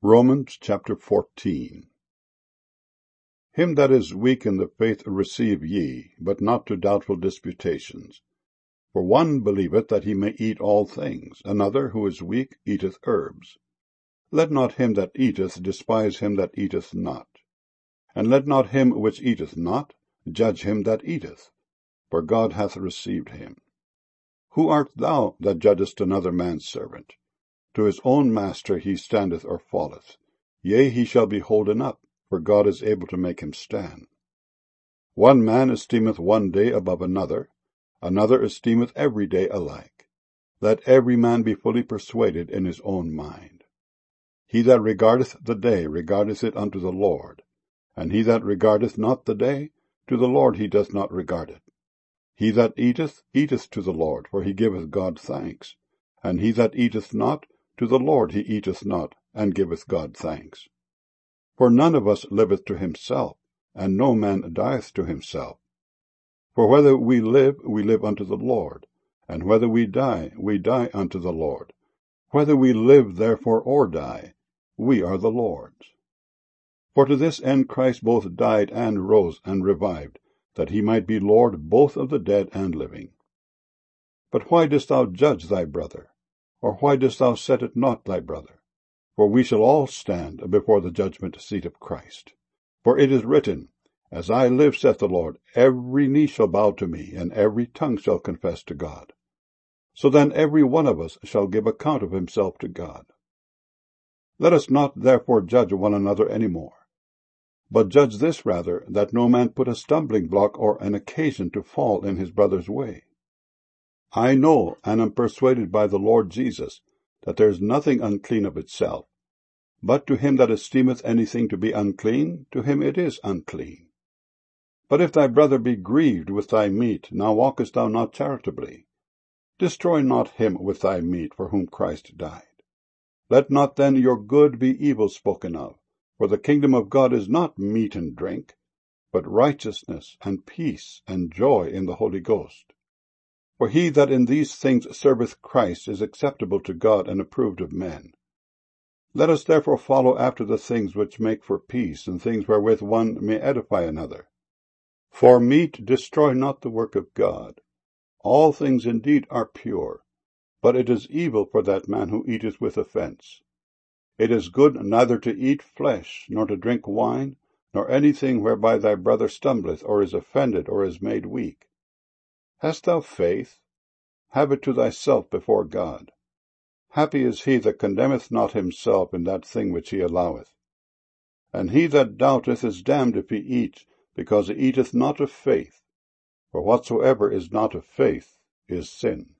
Romans chapter 14. Him that is weak in the faith receive ye, but not to doubtful disputations. For one believeth that he may eat all things, another, who is weak, eateth herbs. Let not him that eateth despise him that eateth not. And let not him which eateth not judge him that eateth, for God hath received him. Who art thou that judgest another man's servant? To his own master he standeth or falleth. Yea, he shall be holden up, for God is able to make him stand. One man esteemeth one day above another, another esteemeth every day alike. Let every man be fully persuaded in his own mind. He that regardeth the day regardeth it unto the Lord, and he that regardeth not the day, to the Lord he doth not regard it. He that eateth, eateth to the Lord, for he giveth God thanks, and he that eateth not, to the Lord he eateth not, and giveth God thanks. For none of us liveth to himself, and no man dieth to himself. For whether we live unto the Lord, and whether we die unto the Lord. Whether we live therefore or die, we are the Lord's. For to this end Christ both died and rose and revived, that he might be Lord both of the dead and living. But why dost thou judge thy brother? Or why dost thou set at naught thy brother? For we shall all stand before the judgment seat of Christ. For it is written, As I live, saith the Lord, every knee shall bow to me, and every tongue shall confess to God. So then every one of us shall give account of himself to God. Let us not therefore judge one another any more, but judge this rather, that no man put a stumbling block or an occasion to fall in his brother's way. I know, and am persuaded by the Lord Jesus, that there is nothing unclean of itself, but to him that esteemeth anything to be unclean, to him it is unclean. But if thy brother be grieved with thy meat, now walkest thou not charitably. Destroy not him with thy meat, for whom Christ died. Let not then your good be evil spoken of, for the kingdom of God is not meat and drink, but righteousness and peace and joy in the Holy Ghost. For he that in these things serveth Christ is acceptable to God and approved of men. Let us therefore follow after the things which make for peace, and things wherewith one may edify another. For meat destroy not the work of God. All things indeed are pure, but it is evil for that man who eateth with offense. It is good neither to eat flesh, nor to drink wine, nor anything whereby thy brother stumbleth, or is offended, or is made weak. Hast thou faith? Have it to thyself before God. Happy is he that condemneth not himself in that thing which he alloweth. And he that doubteth is damned if he eat, because he eateth not of faith. For whatsoever is not of faith is sin.